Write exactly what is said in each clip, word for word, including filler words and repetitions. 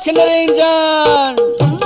निरंजन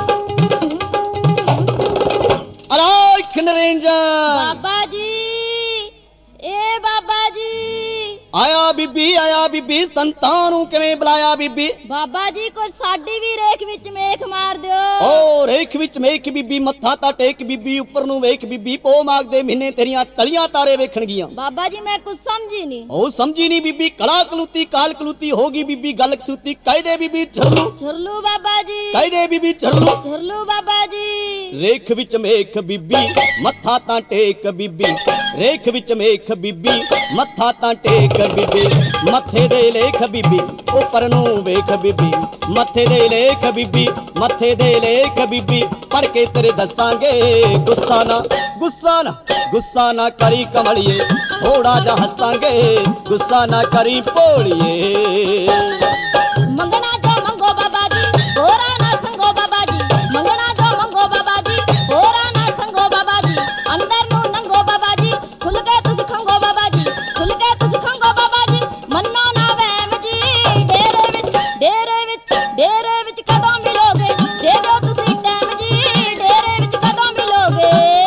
अलख निरंजन बाबा जी ए बाबा जी आया बीबी आया बीबी संतां नूं किवें बुलाया बीबी बाबा जी कुछ साडी भी रेख विच मेख मार दियो ओ रेख विच मेख बीबी मत्था ता टेक बीबी उपर नूं वेख बीबी पो माग दे महीने तेरियां तलियां तारे वेखण गियां बाबा जी मैं कुछ समझी नहीं ओ समझी नहीं बीबी कला कलूती काल कलूती होगी बीबी गल कसूती कह दे बीबी झरलू झरलू बाबा जी कह दे बीबी झरलू झरलू बाबा जी रेख विच मेख बीबी मत्था ता टेक बीबी रेख विच मेख बीबी मत्था ता टेक बीबी मथे दे लेख बीबी उपर नूं वेख बीबी मथे दे लेख बीबी मथे दे लेख बीबी पढ़ के तेरे दसांगे गुस्सा ना गुस्सा ना गुस्सा ना करी कमलिए थोड़ा जा हसांगे गुस्सा ना करी भोलिए मंगना जो मंगो बाबा जी गोरा ना संगो बाबा जी मंगना जो मंगो बाबा जी गोरा ना संगो बाबा जी अंदर नू नंगो बाबा जी खुल के तुझ खंगो बाबा जी खुल के तुझ खंगो बाबा जी मन्नो ना वहम जी डेरे विच डेरे विच डेरे विच कदों मिलोगे दे दो तुसी टाइम जी डेरे विच कदों मिलोगे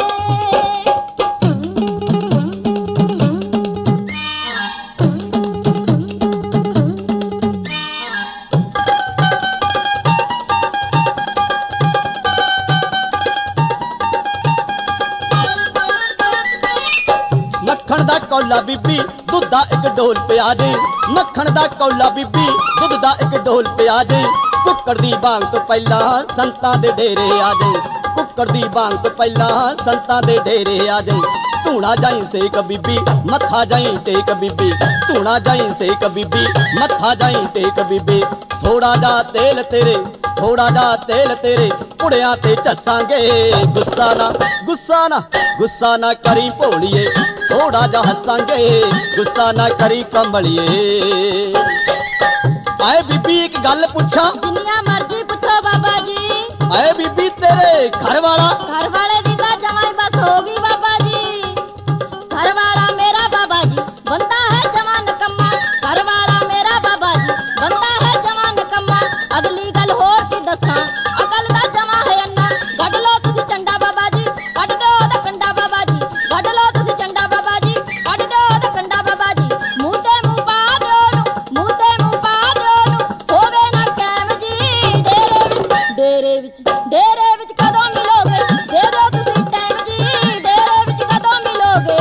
मक्खण दा कौला बीबी दुध दा एक ढोल पिया दे मक्खण दा कौला बीबी दुध दा एक ढोल पिया दे कुक्कड़ दी बांग तो पहला संतां दे डेरे आ जाए कुक्कड़ दी बांग तो पहला संतां दे डेरे आ जाए धूना जाई सेक बीबी मत्था जाई टेक बीबी धूना जाई सेक बीबी मत्था जाई टेक बीबी थोड़ा जा तेल तेरे थोड़ा जा तेल तेरे पुड़िया ते चसांगे गुस्सा ना गुस्सा ना गुस्सा ना करी भोलिए थोड़ा जा हसांगे गुस्सा ना करी कमलिए आए बीबी एक गल पूछा जिन्नियां मर्जी पूछो बाबा जी आए बीबी तेरे घर वाला घर वाले दी ता जमाई बस होगी बाबा जी घर वाला मेरा बाबा जी बनता है जवान कम्मा घर वाला मेरा बाबा जी बनता है जवान कम्मा अगली गल होर की दसां अकल दा जमा है अन्ना गड लो तुसी चंडा बाबा जी कड दो दा कंडा बाबा जी गड लो तुसी चंडा बाबा जी कड दो दा कंडा बाबा जी मुंह ते मुंह पा दो नु मुंह ते मुंह पा दो नु होवे ना कैम जी डेरे विच डेरे विच डेरे विच कदों मिलोगे दे दो तुसी टाइम जी डेरे विच कदों मिलोगे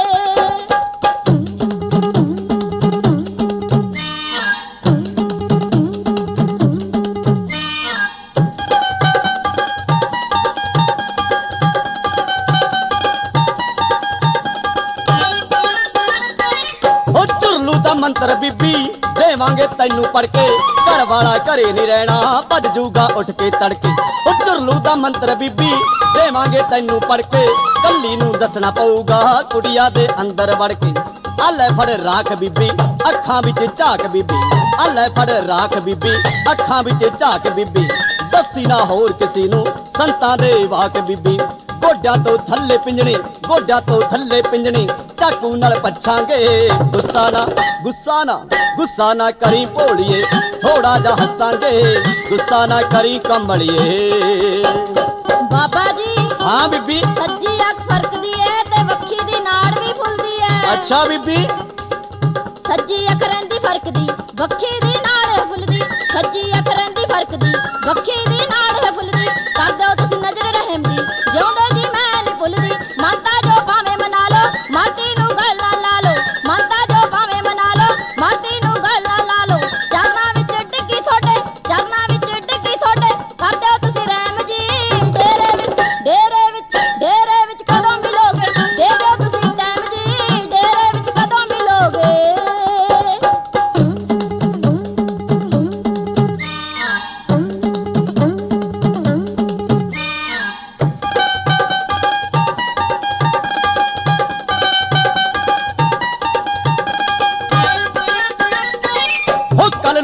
ओ चुरलू दा मंत्र बीबी देवांगे तैनू पढ़ के घर वाला घरे नहीं रहना भज जूगा उठ के तड़के ओ चुरलू दा मंत्र बीबी देवांगे तैनू पढ़ के कल्ली नू दसना पऊगा कुड़िया दे अंदर वड़ के आले फड़ राख बीबी अखां विच झाक बीबी आले फड़ राख बीबी अखां विच झाक बीबी दसी ना होर किसी नू संतां दे वाक बीबी गोड्या तो थल्ले पिंजणी गोड्या तो थल्ले पिंजणी चाकू नाल पछांगे गुस्सा ना गुस्सा ना गुस्सा ना करी भोलिए थोड़ा जा हसांगे गुस्सा ना करी कमलिए बाबा जी हाँ बीबी सज्जी अख फरकदी है ते वक्खी दी नाड़ भी फुलदी है अच्छा बीबी सज्जी अख रहिंदी फरकदी वक्खी दी नाड़ है फुलदी सज्जी अख रहिंदी फरकदी वक्खी दी नाड़ है फुलदी कर दो तुसी नजर रहम दी जिउंदे जी मैं नहीं भुलदी माता जो भावें मना लो माटी नू गल ना ला लो माता जो भावें मना लो माटी नू गल ना ला लो चरना विच डिग्गी थोड़े चरना विच डिग्गी थोड़े कर दो तुसी रहम जी डेरे विच डेरे विच डेरे विच कदों मिलोगे दे दो तुसी टाइम जी डेरे विच कदों मिलोगे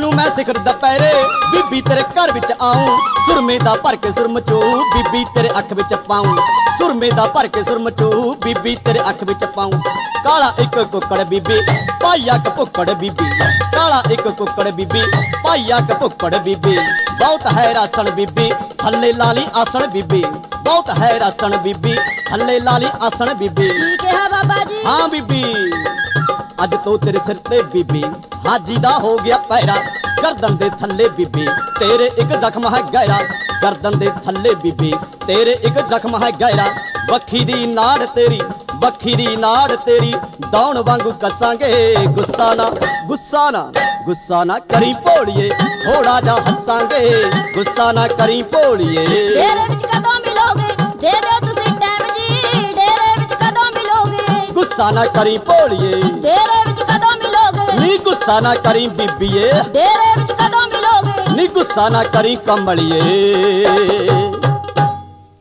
ਨੂੰ ਮੈਂ ਸਿਖਰ ਦੁਪਹਿਰੇ ਬੀਬੀ ਤੇਰੇ ਘਰ ਵਿੱਚ ਆਉਂ ਸੁਰਮੇ ਦਾ ਭਰ ਕੇ ਸੁਰਮਚੂ ਬੀਬੀ ਤੇਰੇ ਅੱਖ ਵਿੱਚ ਪਾਉਂ ਸੁਰਮੇ ਦਾ ਭਰ ਕੇ ਸੁਰਮਚੂ ਬੀਬੀ ਤੇਰੇ ਅੱਖ ਵਿੱਚ ਪਾਉਂ ਕਾਲਾ ਇੱਕ ਕੁੱਕੜ ਬੀਬੀ ਪਾਈਆ ਕਪੁੱਕੜ ਬੀਬੀ ਕਾਲਾ ਇੱਕ ਕੁੱਕੜ ਬੀਬੀ ਪਾਈਆ ਕਪੁੱਕੜ ਬੀਬੀ ਬਹੁਤ ਹੈ ਰਾਸਣ ਬੀਬੀ ਥੱਲੇ ਲਾਲੀ ਆਸਣ ਬੀਬੀ ਬਹੁਤ ਹੈ ਰਾਸਣ ਬੀਬੀ ਥੱਲੇ ਲਾਲੀ ਆਸਣ ਬੀਬੀ ਕੀ ਕਿਹਾ ਬਾਬਾ ਜੀ ਹਾਂ ਬੀਬੀ ਅੱਜ ਤੋਂ ਤੇਰੇ ਸਿਰ ਤੇ ਬੀਬੀ ਹਾਜੀ ਦਾ ਹੋ ਗਿਆ ਪੈਰਾ ਗਰਦਨ ਦੇ ਥੱਲੇ ਬੀਬੀ ਤੇਰੇ ਇੱਕ ਜ਼ਖਮ ਹੈ ਗਹਿਰਾ ਗਰਦਨ ਦੇ ਥੱਲੇ ਬੀਬੀ ਤੇਰੇ ਇੱਕ ਜ਼ਖਮ ਹੈ ਗਹਿਰਾ ਵੱਖੀ ਦੀ ਨਾੜ ਤੇਰੀ ਵੱਖੀ ਦੀ ਨਾੜ ਤੇਰੀ ਦੌਣ ਵਾਂਗੂ ਕੱਸਾਂਗੇ ਗੁੱਸਾ ਨਾ ਗੁੱਸਾ ਨਾ ਗੁੱਸਾ ਨਾ ਕਰੀ ਭੋਲੀਏ ਥੋੜਾ ਜਿਹਾ ਹੱਸਾਂਗੇ ਗੁੱਸਾ ਨਾ ਕਰੀ ਭੋਲੀਏ ਡੇਰੇ ਵਿੱਚ ਕਦੋਂ ਮਿਲੋਗੇ ਦੇ ਦਿਓ ਤੁਸੀਂ ਟਾਈਮ ਜੀ ਡੇਰੇ ਵਿੱਚ ਕਦੋਂ ਮਿਲੋਗੇ ਗੁੱਸਾ ਨਾ ਕਰੀ ਭੋਲੀਏ ਡੇਰੇ ਵਿੱਚ ਕਦੋਂ ਮਿਲੋਗੇ ਨੀ ਗੁੱਸਾ ਨਾ ਕਰੀ ਬੀਬੀਏ ਡੇਰੇ ਵਿੱਚ ਕਦੋਂ ਮਿਲੋਗੇ ਨੀ ਗੁੱਸਾ ਨਾ ਕਰੀ ਕਮਲੀਏ